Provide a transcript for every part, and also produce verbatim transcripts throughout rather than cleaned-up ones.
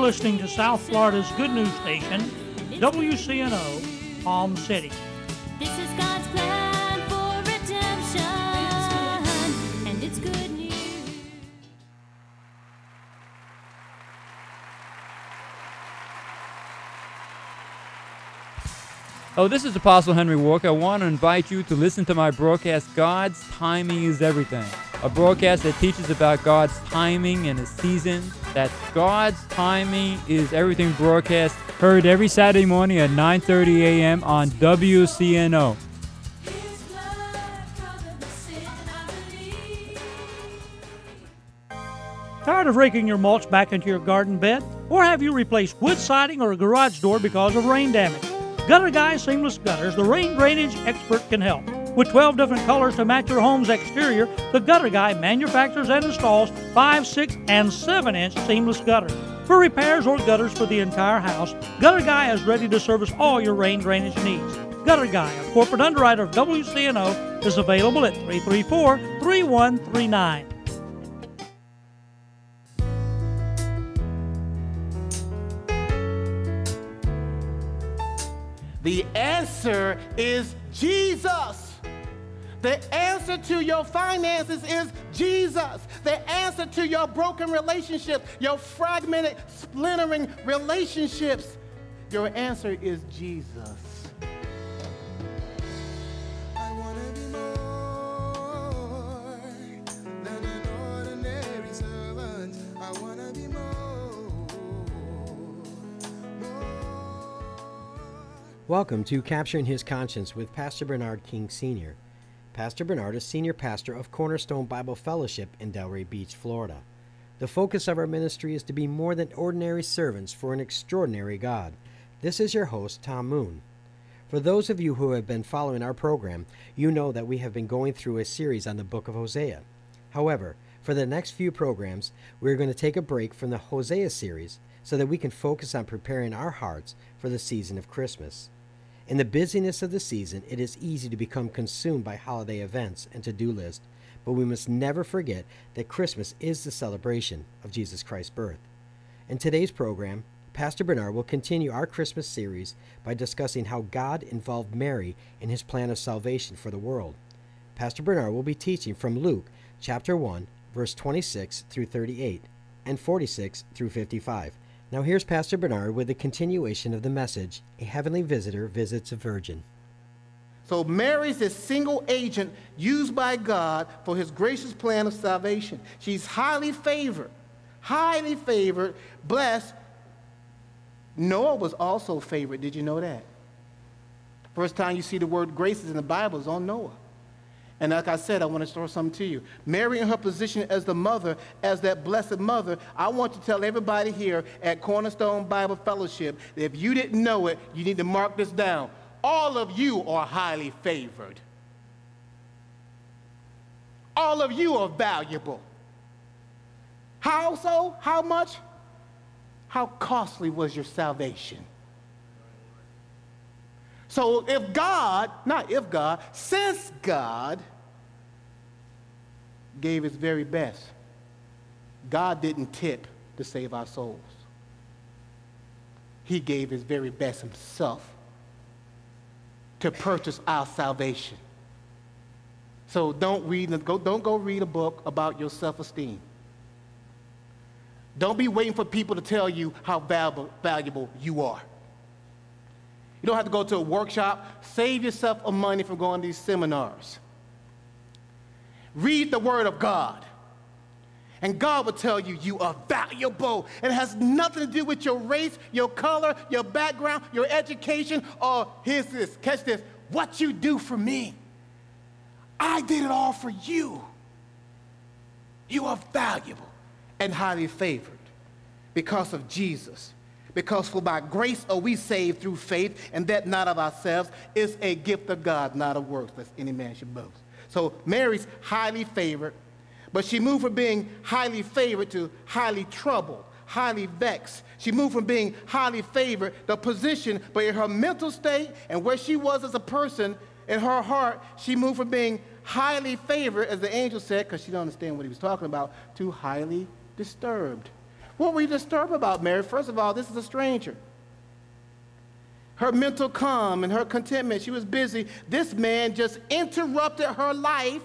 listening to South Florida's good news station, W C N O, Palm City. This is God's plan for redemption, and it's good news. Oh, this is Apostle Henry Walker. I want to invite you to listen to my broadcast, God's Timing is Everything. A broadcast that teaches about God's timing and His season. That's God's Timing is Everything broadcast, heard every Saturday morning at nine thirty a.m. on W C N O. Tired of raking your mulch back into your garden bed? Or have you replaced wood siding or a garage door because of rain damage? Gutter Guy Seamless Gutters, the rain drainage expert, can help. With twelve different colors to match your home's exterior, the Gutter Guy manufactures and installs five, six, and seven inch seamless gutters. For repairs or gutters for the entire house, Gutter Guy is ready to service all your rain drainage needs. Gutter Guy, a corporate underwriter of W C N O, is available at three three four, three one three nine. The answer is Jesus. The answer to your finances is Jesus. The answer to your broken relationships, your fragmented, splintering relationships, your answer is Jesus. I want to be more than an ordinary servant. I want to be more, more. Welcome to Capturing His Conscience with Pastor Bernard King Senior Pastor Bernard is Senior Pastor of Cornerstone Bible Fellowship in Delray Beach, Florida. The focus of our ministry is to be more than ordinary servants for an extraordinary God. This is your host, Tom Moon. For those of you who have been following our program, you know that we have been going through a series on the book of Hosea. However, for the next few programs, we're going to take a break from the Hosea series so that we can focus on preparing our hearts for the season of Christmas. In the busyness of the season, it is easy to become consumed by holiday events and to-do lists, but we must never forget that Christmas is the celebration of Jesus Christ's birth. In today's program, Pastor Bernard will continue our Christmas series by discussing how God involved Mary in His plan of salvation for the world. Pastor Bernard will be teaching from Luke chapter one, verse twenty-six through thirty-eight, and forty-six through fifty-five. Now here's Pastor Bernard with a continuation of the message, A Heavenly Visitor Visits a Virgin. So Mary's this single agent used by God for His gracious plan of salvation. She's highly favored, highly favored, blessed. Noah was also favored. Did you know that? First time you see the word graces in the Bible is on Noah. And like I said, I want to throw something to you. Mary in her position as the mother, as that blessed mother, I want to tell everybody here at Cornerstone Bible Fellowship that if you didn't know it, you need to mark this down. All of you are highly favored. All of you are valuable. How so? How much? How costly was your salvation? So if God, not if God, since God gave His very best, God didn't tip to save our souls. He gave His very best Himself to purchase our salvation. So don't read, go, don't go read a book about your self-esteem. Don't be waiting for people to tell you how valuable, valuable you are. You don't have to go to a workshop. Save yourself a money from going to these seminars. Read the Word of God. And God will tell you you are valuable. And it has nothing to do with your race, your color, your background, your education, or here's this, catch this, what you do for me. I did it all for you. You are valuable and highly favored because of Jesus. Because for by grace are we saved through faith, and that not of ourselves, is a gift of God, not of works, lest any man should boast. So Mary's highly favored, but she moved from being highly favored to highly troubled, highly vexed. She moved from being highly favored, the position, but in her mental state and where she was as a person, in her heart, she moved from being highly favored, as the angel said, because she didn't understand what he was talking about, to highly disturbed. What were you disturbed about, Mary? First of all, this is a stranger. Her mental calm and her contentment, she was busy. This man just interrupted her life,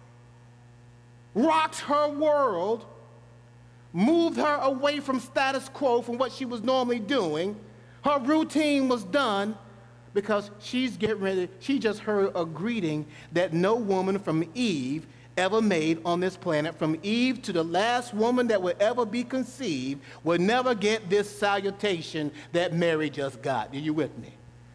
rocked her world, moved her away from status quo, from what she was normally doing. Her routine was done because she's getting ready. She just heard a greeting that no woman from Eve ever made on this planet. From Eve to the last woman that will ever be conceived will never get this salutation that Mary just got. Are you with me?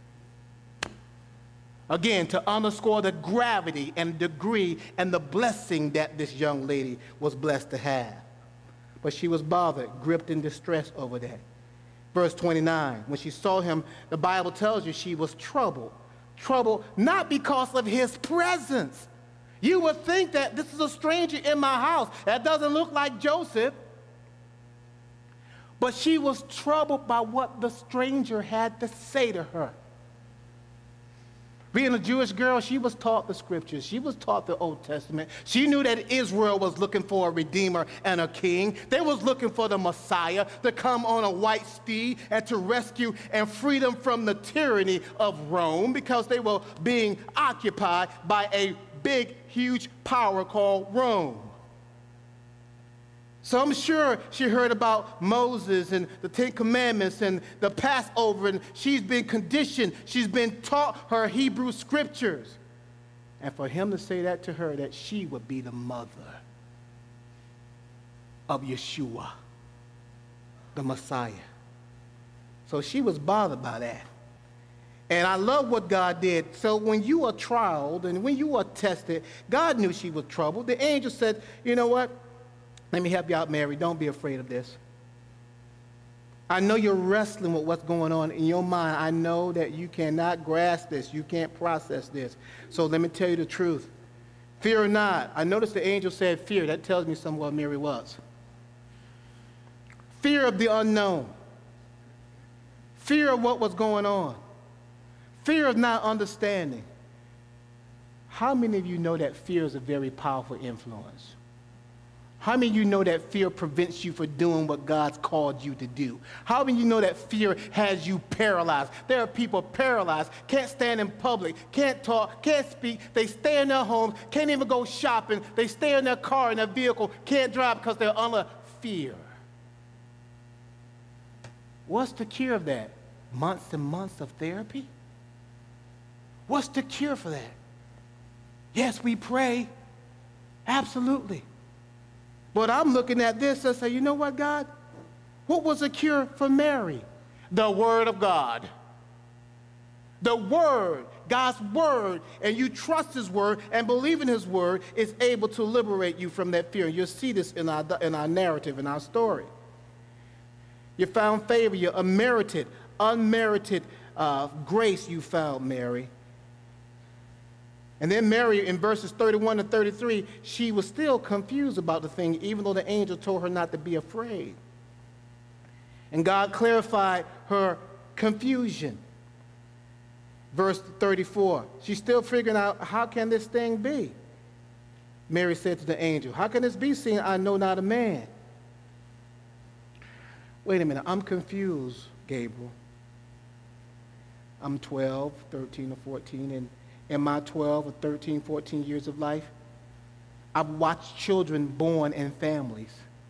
Again, to underscore the gravity and degree and the blessing that this young lady was blessed to have. But she was bothered, gripped in distress over that. Verse twenty-nine, when she saw him, the Bible tells you she was troubled. Troubled not because of his presence. You would think that this is a stranger in my house. That doesn't look like Joseph. But she was troubled by what the stranger had to say to her. Being a Jewish girl, she was taught the scriptures. She was taught the Old Testament. She knew that Israel was looking for a redeemer and a king. They was looking for the Messiah to come on a white steed and to rescue and free them from the tyranny of Rome, because they were being occupied by a big, huge power called Rome. So I'm sure she heard about Moses and the Ten Commandments and the Passover, and she's been conditioned, she's been taught her Hebrew scriptures. And for him to say that to her, that she would be the mother of Yeshua, the Messiah. So she was bothered by that. And I love what God did. So when you are trialed and when you are tested, God knew she was troubled. The angel said, you know what? Let me help you out, Mary. Don't be afraid of this. I know you're wrestling with what's going on in your mind. I know that you cannot grasp this. You can't process this. So let me tell you the truth. Fear not. I noticed the angel said fear. That tells me something what Mary was. Fear of the unknown. Fear of what was going on. Fear of not understanding. How many of you know that fear is a very powerful influence? How many of you know that fear prevents you from doing what God's called you to do? How many of you know that fear has you paralyzed? There are people paralyzed, can't stand in public, can't talk, can't speak. They stay in their homes, can't even go shopping. They stay in their car, in their vehicle, can't drive because they're under fear. What's the cure of that? Months and months of therapy? What's the cure for that? Yes, we pray. Absolutely. But I'm looking at this and say, you know what, God? What was the cure for Mary? The Word of God. The Word, God's Word, and you trust His Word and believe in His Word is able to liberate you from that fear. You'll see this in our, in our narrative, in our story. You found favor, you unmerited, unmerited uh, grace you found, Mary. And then Mary, in verses thirty-one to thirty-three, she was still confused about the thing, even though the angel told her not to be afraid. And God clarified her confusion. Verse thirty-four, she's still figuring out, how can this thing be? Mary said to the angel, how can this be, seeing I know not a man? Wait a minute, I'm confused, Gabriel. I'm twelve, thirteen, or fourteen, and in my twelve or thirteen, fourteen years of life, I've watched children born in families.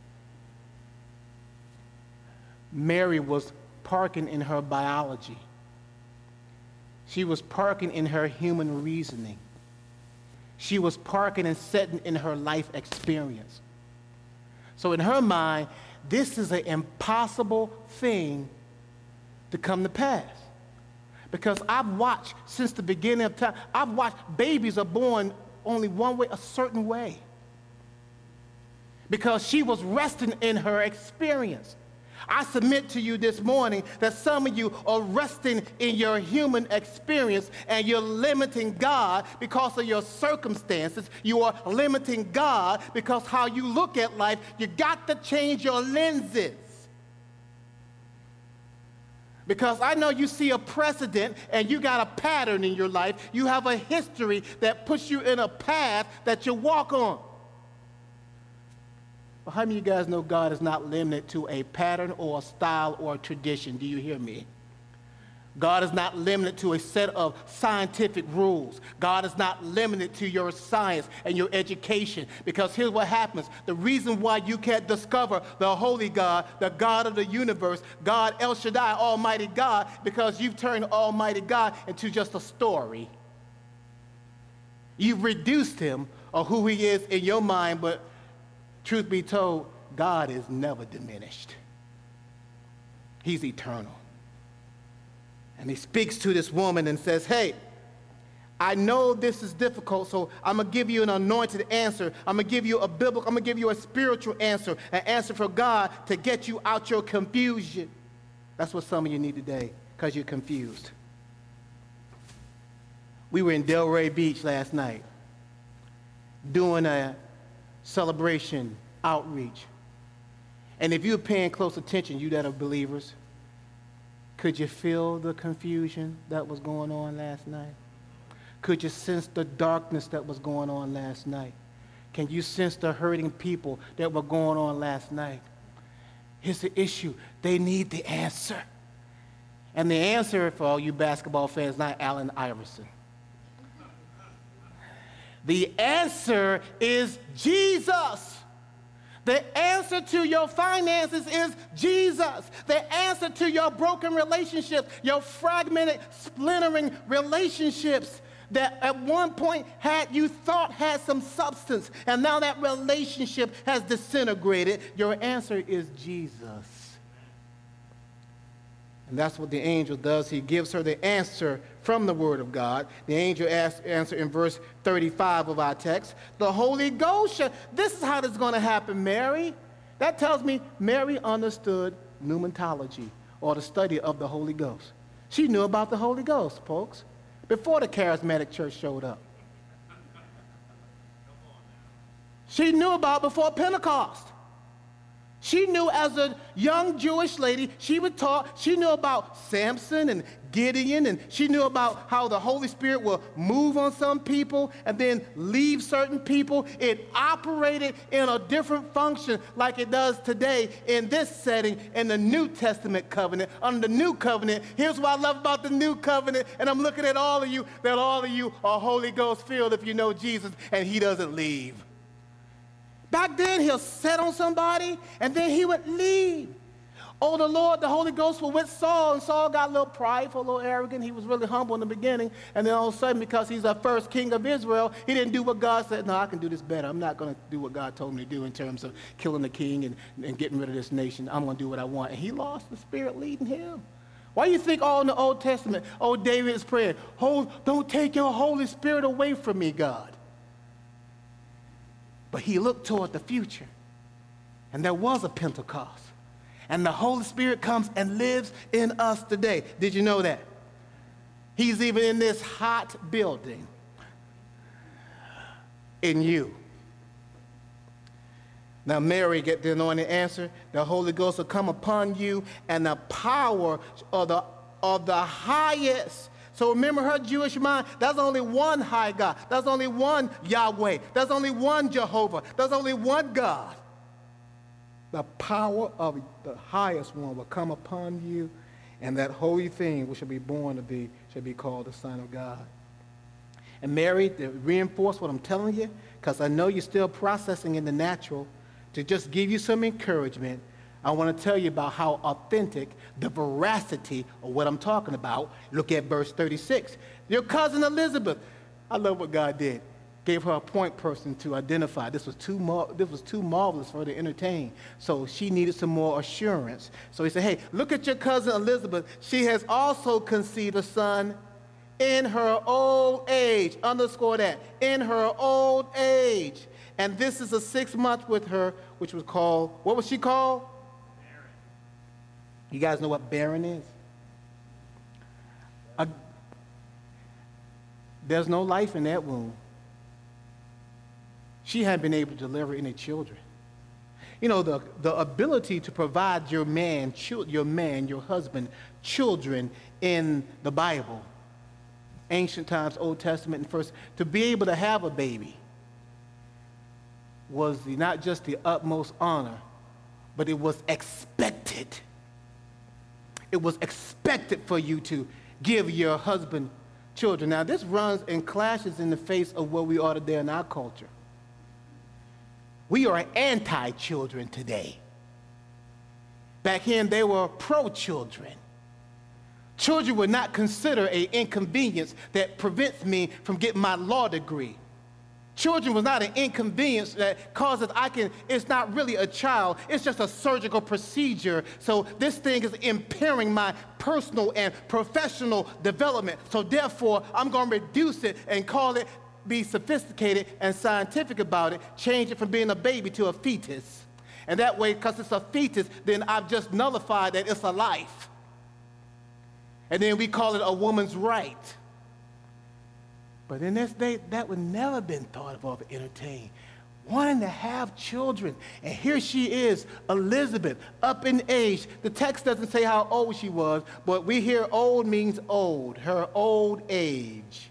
Mary was parking in her biology. She was parking in her human reasoning. She was parking and setting in her life experience. So in her mind, this is an impossible thing to come to pass. Because I've watched since the beginning of time, I've watched babies are born only one way, a certain way. Because she was resting in her experience. I submit to you this morning that some of you are resting in your human experience and you're limiting God because of your circumstances. You are limiting God because how you look at life. You got to change your lenses. Because I know you see a precedent and you got a pattern in your life. You have a history that puts you in a path that you walk on. Well, how many of you guys know God is not limited to a pattern or a style or a tradition? Do you hear me? God is not limited to a set of scientific rules. God is not limited to your science and your education. Because here's what happens. The reason why you can't discover the holy God, the God of the universe, God El Shaddai, Almighty God, because you've turned Almighty God into just a story. You've reduced him or who he is in your mind, but truth be told, God is never diminished. He's eternal. And he speaks to this woman and says, hey, I know this is difficult, so I'm going to give you an anointed answer. I'm going to give you a biblical, I'm going to give you a spiritual answer, an answer for God to get you out your confusion. That's what some of you need today, because you're confused. We were in Delray Beach last night doing a celebration outreach. And if you're paying close attention, you that are believers, could you feel the confusion that was going on last night? Could you sense the darkness that was going on last night? Can you sense the hurting people that were going on last night? Here's the issue. They need the answer. And the answer for all you basketball fans is not Allen Iverson. The answer is Jesus. The answer to your finances is Jesus. The answer to your broken relationships, your fragmented, splintering relationships that at one point had you thought had some substance, and now that relationship has disintegrated, your answer is Jesus. And that's what the angel does. He gives her the answer from the Word of God. The angel asks, answer in verse thirty-five of our text. The Holy Ghost, shall, this is how this is going to happen, Mary. That tells me Mary understood pneumatology, or the study of the Holy Ghost. She knew about the Holy Ghost, folks, before the charismatic church showed up. She knew about before Pentecost. She knew as a young Jewish lady, she was taught, she knew about Samson and Gideon, and she knew about how the Holy Spirit will move on some people and then leave certain people. It operated in a different function like it does today in this setting in the New Testament covenant. Under the New Covenant, here's what I love about the New Covenant, and I'm looking at all of you, that all of you are Holy Ghost filled if you know Jesus, and he doesn't leave. Back then, he'll set on somebody, and then he would leave. Oh, the Lord, the Holy Ghost was with Saul, and Saul got a little prideful, a little arrogant. He was really humble in the beginning, and then all of a sudden, because he's the first king of Israel, he didn't do what God said. No, I can do this better. I'm not going to do what God told me to do in terms of killing the king and, and getting rid of this nation. I'm going to do what I want. And he lost the Spirit leading him. Why do you think all in the Old Testament, oh, David is praying, oh, don't take your Holy Spirit away from me, God. But he looked toward the future, and there was a Pentecost, and the Holy Spirit comes and lives in us today. Did you know that? He's even in this hot building in you. Now Mary get the anointed answer. The Holy Ghost will come upon you, and the power of the, of the highest. So remember her Jewish mind, there's only one high God. There's only one Yahweh. There's only one Jehovah. There's only one God. The power of the highest one will come upon you, and that holy thing which shall be born to be shall be called the Son of God. And Mary, to reinforce what I'm telling you, because I know you're still processing in the natural, to just give you some encouragement, I want to tell you about how authentic, the veracity of what I'm talking about. Look at verse thirty-six. Your cousin Elizabeth, I love what God did. Gave her a point person to identify. This was too mar- this was too marvelous for her to entertain. So she needed some more assurance. So he said, hey, look at your cousin Elizabeth. She has also conceived a son in her old age. Underscore that. In her old age. And this is a sixth month with her, which was called, what was she called? You guys know what barren is? A, there's no life in that womb. She hadn't been able to deliver any children. You know, the, the ability to provide your man, your man, your husband, children in the Bible, ancient times, Old Testament and First, to be able to have a baby. was the, not just the utmost honor, but it was expected. It was expected for you to give your husband children. Now, this runs and clashes in the face of what we are today in our culture. We are anti-children today. Back then, they were pro-children. Children were not considered an inconvenience that prevents me from getting my law degree. Children was not an inconvenience that causes I can, it's not really a child, it's just a surgical procedure. So this thing is impairing my personal and professional development. So therefore, I'm going to reduce it and call it, be sophisticated and scientific about it, change it from being a baby to a fetus. And that way, because it's a fetus, then I've just nullified that it's a life. And then we call it a woman's right. But in this day, that would never been thought of or entertained. Wanting to have children. And here she is, Elizabeth, up in age. The text doesn't say how old she was, but we hear old means old, her old age.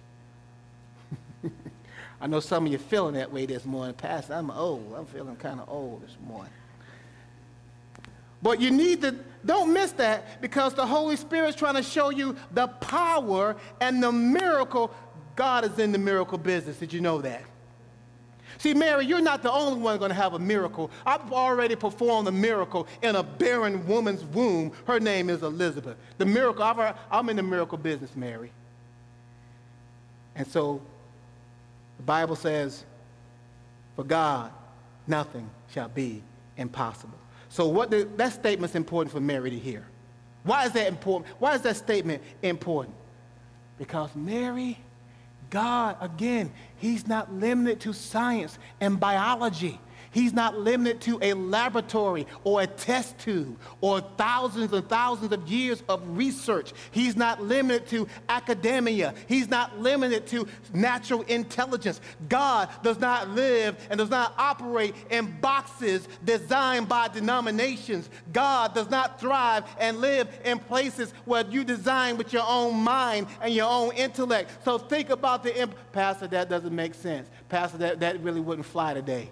I know some of you feeling that way this morning. Pastor, I'm old. I'm feeling kind of old this morning. But you need to, don't miss that, because the Holy Spirit's trying to show you the power and the miracle. God is in the miracle business. Did you know that? See, Mary, you're not the only one going to have a miracle. I've already performed a miracle in a barren woman's womb. Her name is Elizabeth. The miracle, I've, I'm in the miracle business, Mary. And so the Bible says, for God, nothing shall be impossible. So what the, that statement's important for Mary to hear. Why is that important? Why is that statement important? Because Mary, God, again, he's not limited to science and biology. He's not limited to a laboratory or a test tube or thousands and thousands of years of research. He's not limited to academia. He's not limited to natural intelligence. God does not live and does not operate in boxes designed by denominations. God does not thrive and live in places where you design with your own mind and your own intellect. So think about the, imp- Pastor, that doesn't make sense. Pastor, that, that really wouldn't fly today.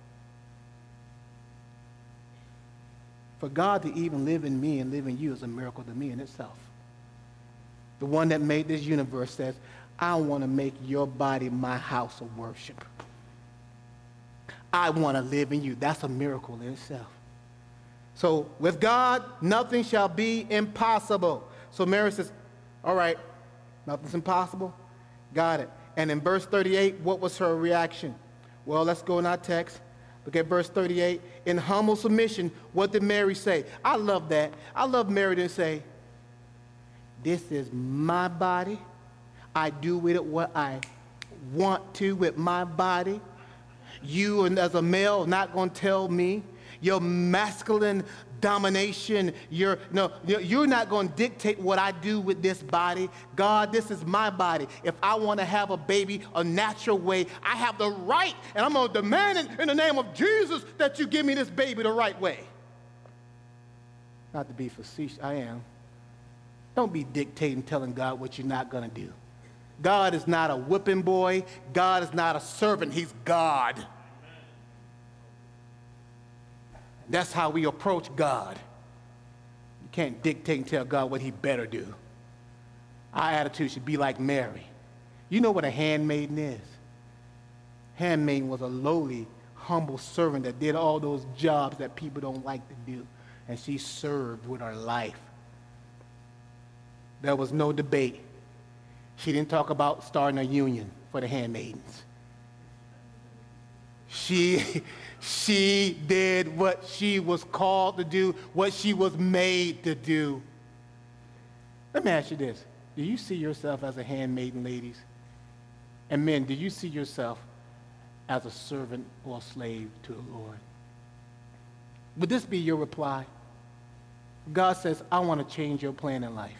For God to even live in me and live in you is a miracle to me in itself. The one that made this universe says, I want to make your body my house of worship. I want to live in you. That's a miracle in itself. So with God, nothing shall be impossible. So Mary says, all right, nothing's impossible. Got it. And in verse thirty-eight, what was her reaction? Well, let's go in our text. Look at verse thirty-eight. In humble submission, what did Mary say? I love that. I love Mary to say, this is my body. I do with it what I want to with my body. You, and as a male, are not going to tell me. Your masculine domination, you're, no, you're not going to dictate what I do with this body. God, this is my body. If I want to have a baby a natural way, I have the right, and I'm going to demand it in the name of Jesus that you give me this baby the right way. Not to be facetious, I am. Don't be dictating, telling God what you're not going to do. God is not a whipping boy. God is not a servant. He's God. That's how we approach God. You can't dictate and tell God what he better do. Our attitude should be like Mary. You know what a handmaiden is? Handmaiden was a lowly, humble servant that did all those jobs that people don't like to do. And she served with her life. There was no debate. She didn't talk about starting a union for the handmaidens. She, she did what she was called to do, what she was made to do. Let me ask you this. Do you see yourself as a handmaiden, ladies? And men, do you see yourself as a servant or a slave to the Lord? Would this be your reply? God says, I want to change your plan in life.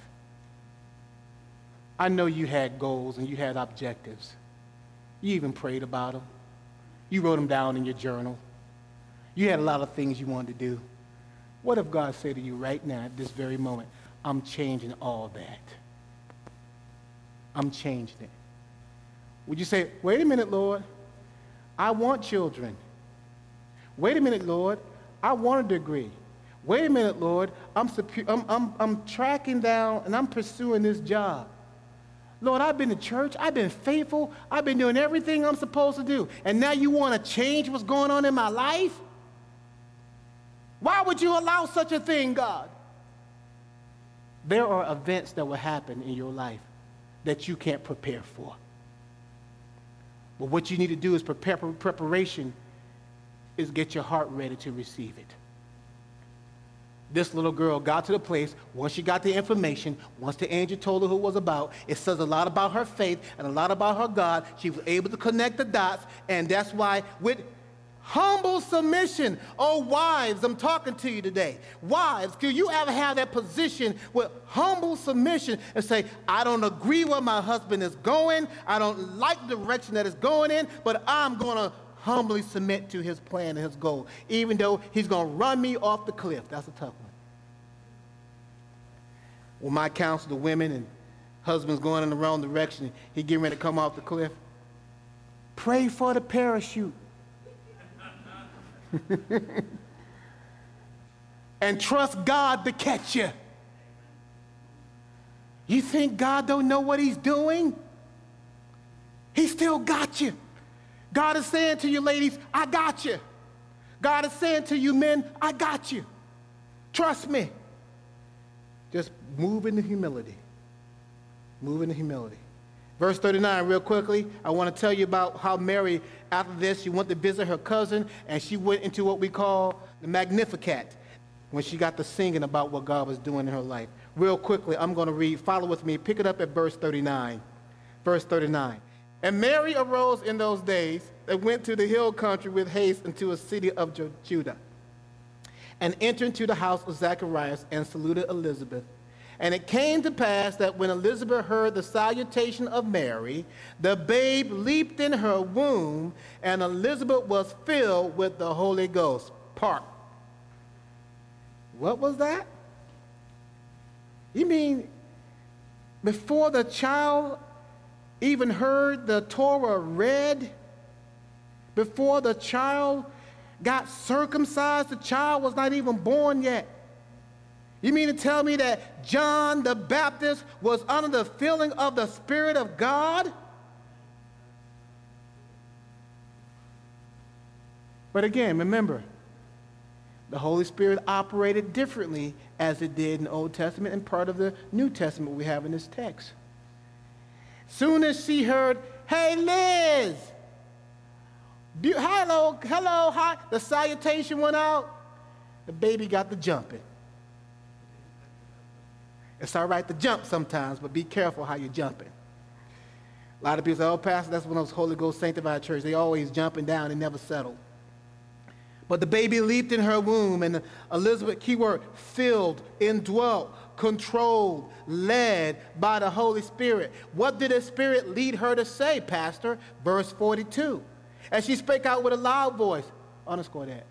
I know you had goals and you had objectives. You even prayed about them. You wrote them down in your journal. You had a lot of things you wanted to do. What if God said to you right now, at this very moment, I'm changing all that. I'm changing it. Would you say, wait a minute, Lord, I want children. Wait a minute, Lord. I want a degree. Wait a minute, Lord. I'm, secu- I'm, I'm, I'm tracking down and I'm pursuing this job. Lord, I've been to church. I've been faithful. I've been doing everything I'm supposed to do. And now you want to change what's going on in my life? Why would you allow such a thing, God? There are events that will happen in your life that you can't prepare for. But what you need to do is prepare. Preparation is get your heart ready to receive it. This little girl got to the place, once she got the information, once the angel told her who it was about, it says a lot about her faith and a lot about her God. She was able to connect the dots, and that's why with humble submission, oh wives, I'm talking to you today. Wives, could you ever have that position with humble submission and say, I don't agree where my husband is going, I don't like the direction that it's going in, but I'm going to humbly submit to his plan and his goal, even though he's going to run me off the cliff. That's a tough one. When my counsel to women and husbands going in the wrong direction, he getting ready to come off the cliff, pray for the parachute. And trust God to catch you. You think God don't know what he's doing? He still got you. God is saying to you, ladies, I got you. God is saying to you, men, I got you. Trust me. Just move into humility. Move into humility. Verse thirty-nine, real quickly, I want to tell you about how Mary, after this, she went to visit her cousin, and she went into what we call the Magnificat, when she got to singing about what God was doing in her life. Real quickly, I'm going to read, follow with me, pick it up at verse thirty-nine. Verse thirty-nine. And Mary arose in those days and went to the hill country with haste into a city of Ju- Judah, and entered into the house of Zacharias and saluted Elizabeth. And it came to pass that when Elizabeth heard the salutation of Mary, the babe leaped in her womb, and Elizabeth was filled with the Holy Ghost. Park. What was that? You mean before the child even heard the Torah read, before the child got circumcised, the child was not even born yet? You mean to tell me that John the Baptist was under the filling of the Spirit of God? But again, remember, the Holy Spirit operated differently as it did in the Old Testament and part of the New Testament we have in this text. Soon as she heard, hey, Liz, be- hello, hello, hi, the salutation went out, the baby got to jumping. It's all right to jump sometimes, but be careful how you're jumping. A lot of people say, oh, Pastor, that's one of those Holy Ghost sanctified churches. They always jumping down and never settle. But the baby leaped in her womb, and Elizabeth, keyword, filled, indwelt, controlled, led by the Holy Spirit. What did the Spirit lead her to say, Pastor? Verse forty-two. And she spake out with a loud voice. Underscore that.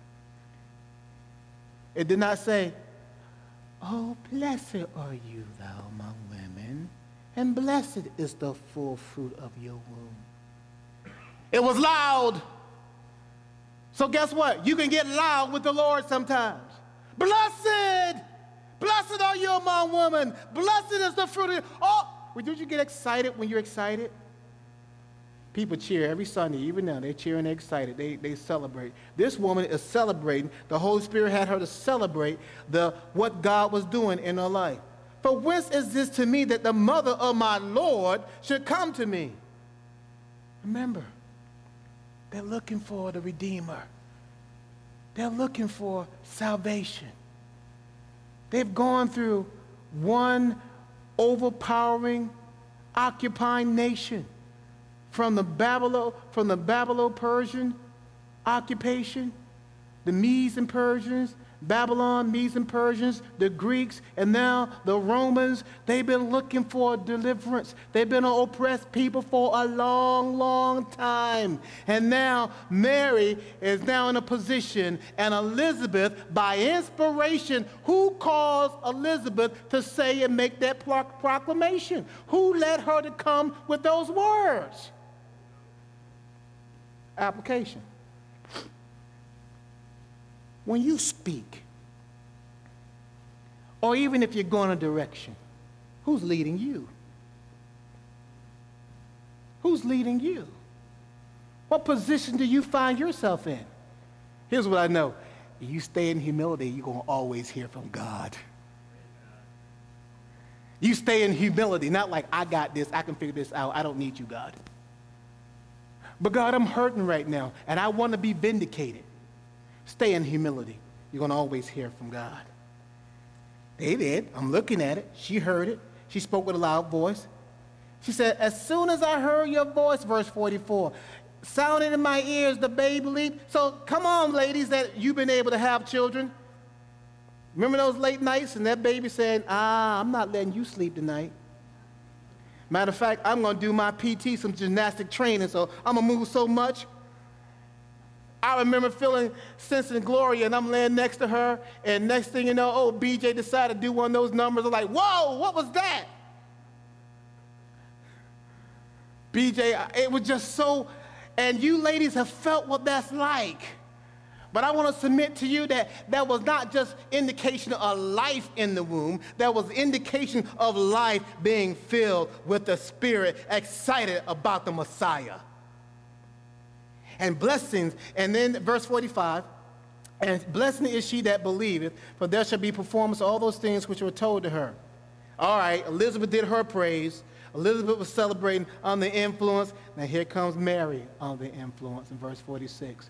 It did not say, oh, blessed are you, thou among women, and blessed is the full fruit of your womb. It was loud. So guess what? You can get loud with the Lord sometimes. Blessed! Blessed are you among women. Blessed is the fruit of your... Oh, well, did you get excited when you're excited? People cheer every Sunday. Even now, they cheer and they're excited. They, they celebrate. This woman is celebrating. The Holy Spirit had her to celebrate the, what God was doing in her life. For whence is this to me that the mother of my Lord should come to me? Remember, they're looking for the Redeemer. They're looking for salvation. They've gone through one overpowering, occupying nation. From the Babylon, from the Babylon-Persian occupation, the Medes and Persians, Babylon, Medes and Persians, the Greeks, and now the Romans. They've been looking for deliverance. They've been an oppressed people for a long, long time. And now Mary is now in a position, and Elizabeth, by inspiration, who caused Elizabeth to say and make that proclamation? Who led her to come with those words? Application. when you speak, or even if you're going a direction, who's leading you? Who's leading you? What position do you find yourself in? Here's what I know. If you stay in humility, you're going to always hear from God. You stay in humility, not like, I got this, I can figure this out, I don't need you, God. But God, I'm hurting right now, and I want to be vindicated. Stay in humility. You're going to always hear from God. They did. I'm looking at it. She heard it. She spoke with a loud voice. She said, as soon as I heard your voice, verse forty-four, sounded in my ears, the baby leaped. So come on, ladies, that you've been able to have children. Remember those late nights and that baby said, ah, I'm not letting you sleep tonight. Matter of fact, I'm going to do my P T, some gymnastic training, so I'm going to move so much. I remember feeling sense and glory, and I'm laying next to her, and next thing you know, oh, B J decided to do one of those numbers. I'm like, whoa, what was that? B J, it was just so, and you ladies have felt what that's like. But I want to submit to you that that was not just indication of life in the womb. That was indication of life being filled with the Spirit, excited about the Messiah. And blessings, and then verse forty-five, and blessed is she that believeth, for there shall be performance of all those things which were told to her. All right, Elizabeth did her praise. Elizabeth was celebrating under the influence. Now here comes Mary under the influence in verse forty-six.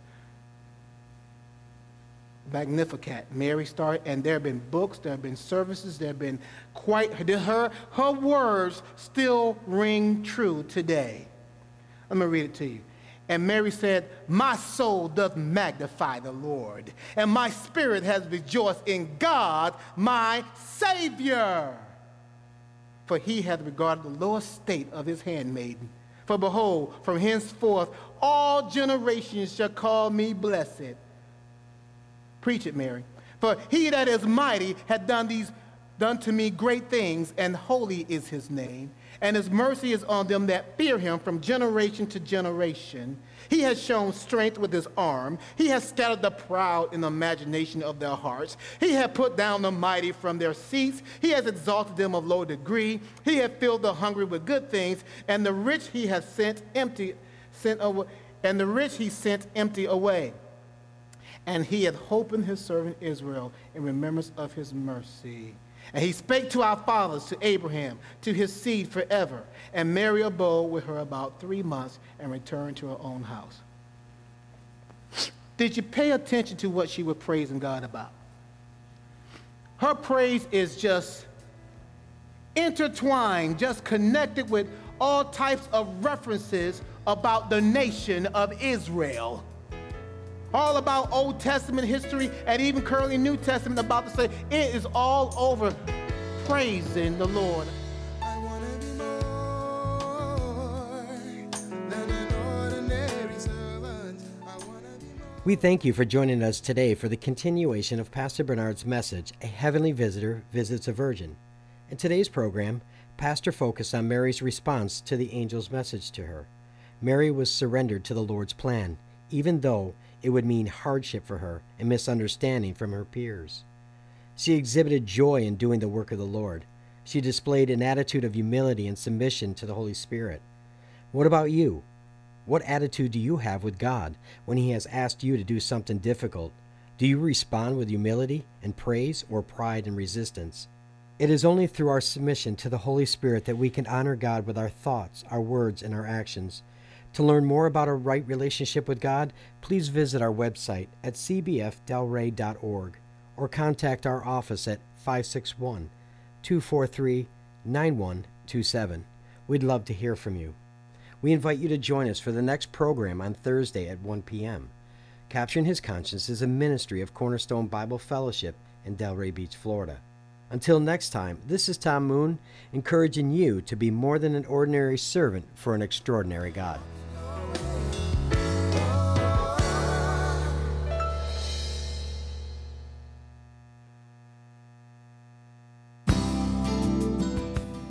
Magnificat. Mary started, and there have been books, there have been services, there have been quite, her, her words still ring true today. Let me read it to you. And Mary said, my soul doth magnify the Lord, and my spirit has rejoiced in God, my Savior. For he hath regarded the low estate of his handmaiden. For behold, from henceforth all generations shall call me blessed. Preach it, Mary. For he that is mighty hath done these done to me great things, and holy is his name. And his mercy is on them that fear him from generation to generation. He has shown strength with his arm. He has scattered the proud in the imagination of their hearts. He hath put down the mighty from their seats. He has exalted them of low degree. He hath filled the hungry with good things, and the rich he has sent empty, sent away, and the rich he sent empty away. And he hath holpen his servant Israel in remembrance of his mercy. And he spake to our fathers, to Abraham, to his seed forever. And Mary abode with her about three months and returned to her own house. Did you pay attention to what she was praising God about? Her praise is just intertwined, just connected with all types of references about the nation of Israel. All about Old Testament history and even currently New Testament about to say it is all over praising the Lord. I wanna be more than an ordinary servant. I wanna be more. We thank you for joining us today for the continuation of Pastor Bernard's message, A Heavenly Visitor Visits a Virgin. In today's program, Pastor focused on Mary's response to the angel's message to her. Mary was surrendered to the Lord's plan, even though it would mean hardship for her and misunderstanding from her peers. She exhibited joy in doing the work of the Lord. She displayed an attitude of humility and submission to the Holy Spirit. What about you? What attitude do you have with God when He has asked you to do something difficult? Do you respond with humility and praise, or pride and resistance? It is only through our submission to the Holy Spirit that we can honor God with our thoughts, our words, and our actions. To learn more about a right relationship with God, please visit our website at c b f del rey dot org or contact our office at five six one, two four three, nine one two seven. We'd love to hear from you. We invite you to join us for the next program on Thursday at one p m Capturing His Conscience is a ministry of Cornerstone Bible Fellowship in Delray Beach, Florida. Until next time, this is Tom Moon, encouraging you to be more than an ordinary servant for an extraordinary God.